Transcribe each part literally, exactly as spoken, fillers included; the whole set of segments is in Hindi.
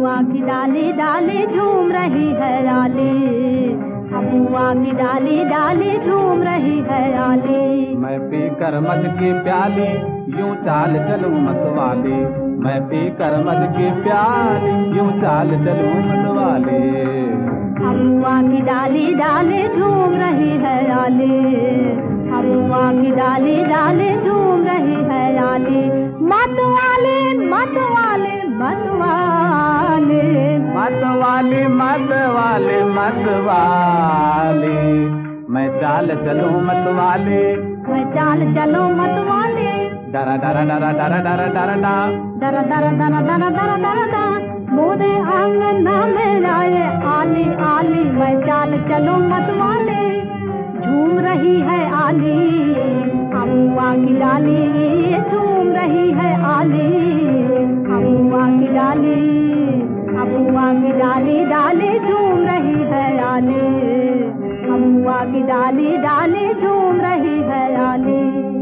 अमुआ की डाली डाली झूम रही है आली, अमुआ की डाली डाली झूम रही है आली। मैं पी कर मध की प्याली यूं चाल चलूं मतवाली, मैं पी कर मध की प्याली यूं चाल चलूं मतवाली। अमुआ की डाली डाली झूम रही है आली, अमुआ की डाली डाली झूम रही है आली। मतवाले मतवाले मतवाले मतवाली मतवाली मतवाली, मैं चाल चलूं मतवाली, मैं चाल चलूं मतवाले। डरा डरा डरा डरा डरा डरा डरा डरा डरा डरा डरा डरा डरा मोरे आंगना में आए आली आली, मैं चाल चलूं मतवाले। झूम रही है आली, अमुआ की डाली झूम रही है आली, अमुआ की डाली, अमुआ की डाली डाली झूम रही है आली, अमुआ की डाली डाली झूम रही है आली।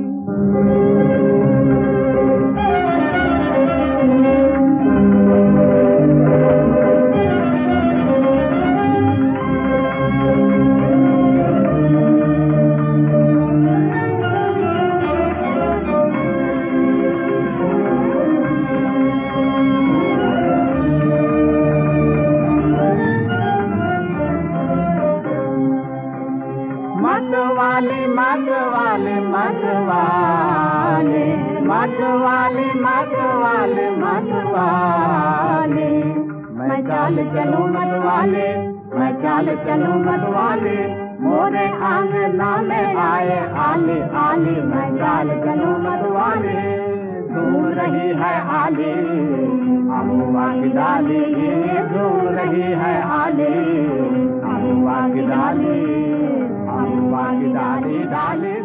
मतवाली मतवाली मतवाली मतवाली मतवाली मतवाली, मैं चाल चलूं मतवाली, मैं चाल चलूं मतवाली। मोरे आंगना में आए आली आली, मैं चाल चलूं मतवाली। झूम रही है आली, अमुआ की डाली झूम रही है आली, अमुआ की डाली, अमुआ की डाली डाली